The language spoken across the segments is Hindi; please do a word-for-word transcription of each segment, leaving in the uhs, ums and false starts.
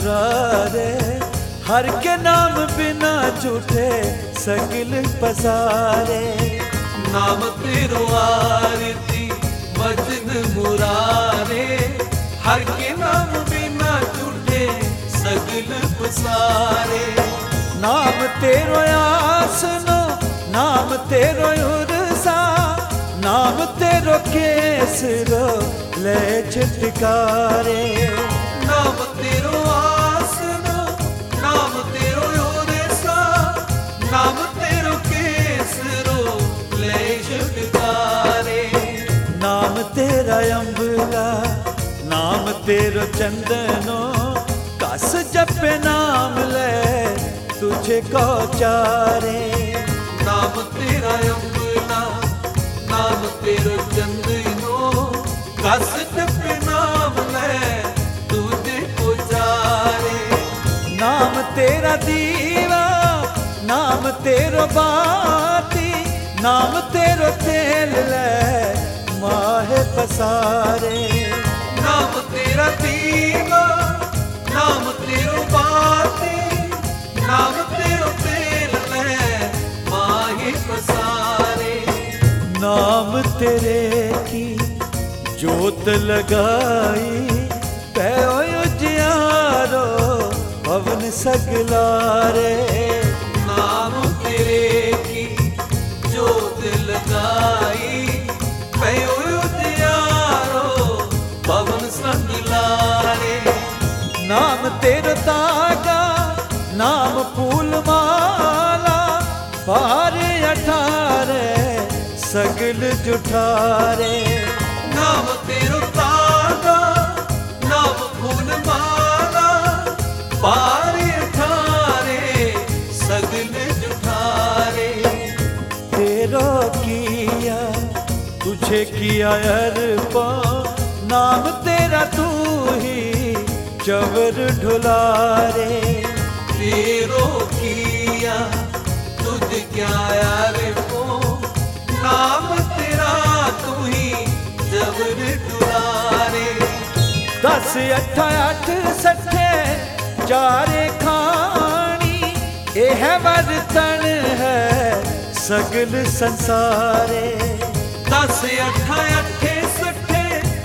मुरारे, हर के नाम बिना झूठे सगिल पसारे। नाम तेरो आरती भजन मुरारे, हर के नाम बिना झूठे सगिल पसारे। नाम तेरो आसनो, नाम तेरो उरसा, नाम तेरो केसरो ले छिटकारे। नाम तेरो आसनो, नाम तेरो उरसा, नाम तेरो केसरो ले छिटकारे। नाम तेरा अम्बला, नाम तेरो चंदनो, कस जपे नाम ले तुझे को चारे। नाम तेरा अम्बला, नाम तेरो चंदनो, कस जपे नाम ले तुझे को चारे। नाम तेरा दीवा, नाम तेरो बाती, नाम तेरो तेल ले माहे पसारे। नाम तेरा दीवा, नाम तेरो बाती, नाम तेरो तेल ले माहे पसारे। नाम तेरे की जोत लगाई, पैओ उजियारो पवन सगलारे। नाम तेरे की जोत लगाई, पैओ उजियारो पवन सगलारे। नाम तेरो तागा, नाम फूल माला, बारे अठारे सगल जुठारे। नाम तेरो तागा, नाम फूल माला, बारे अठारे सगल जुठारे। तेरो किया तुझे किया अर्पा, नाम तेरा तू ही चवर ढुलारे। तेरो किया तुझ क्या यार को, नाम तेरा तू ही जबर डुलारे। दस अठ अठ सठे चारे खानी, ए है वर्तन है सगल संसारे। दस अठ अठे सठे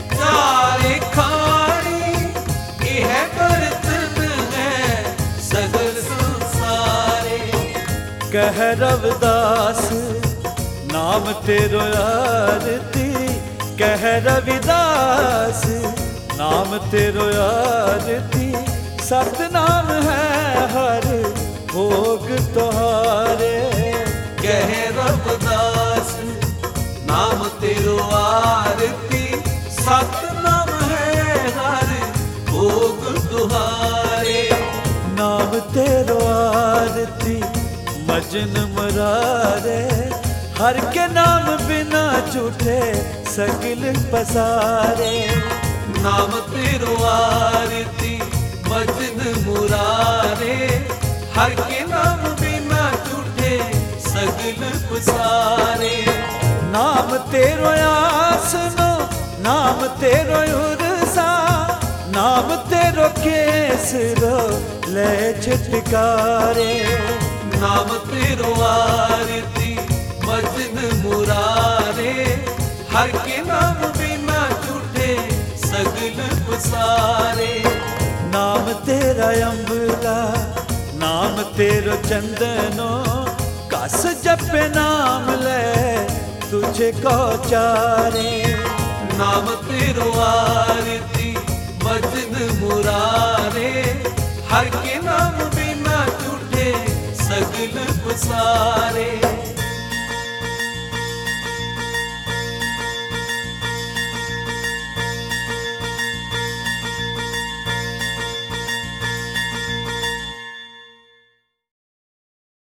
चारे खानी, ए है वर्तन है सगल संसारे। कह रविदास नाम तेरो आरती, कह रविदास नाम तेरो आरती। सतनाम है हर भोग तुम्हारे। कह रविदास नाम तेरो आरती, सतनाम है हर भोग तुम्हारे। नाम तेरो आरती भजन मुरारे, हर के नाम बिना झूठे सगिल पसारे। नाम तेरो आरती भजन मुरारे, हर के नाम बिना झूठे सगिल पसारे। नाम तेरो आसनो, नाम तेरो उरसा, नाम तेरो केसरो ले छिटकारे। नाम तेरो आरती भजन मुरारे, हर के नाम बिना झूठे सगल पसारे। नाम तेरा अम्बला, नाम तेरो चंदनो, कस जपे नाम ले तुझे को चारे। नाम तेरो आरती भजन मुरारे, हर के नाम बिना झूठे सगल पसारे।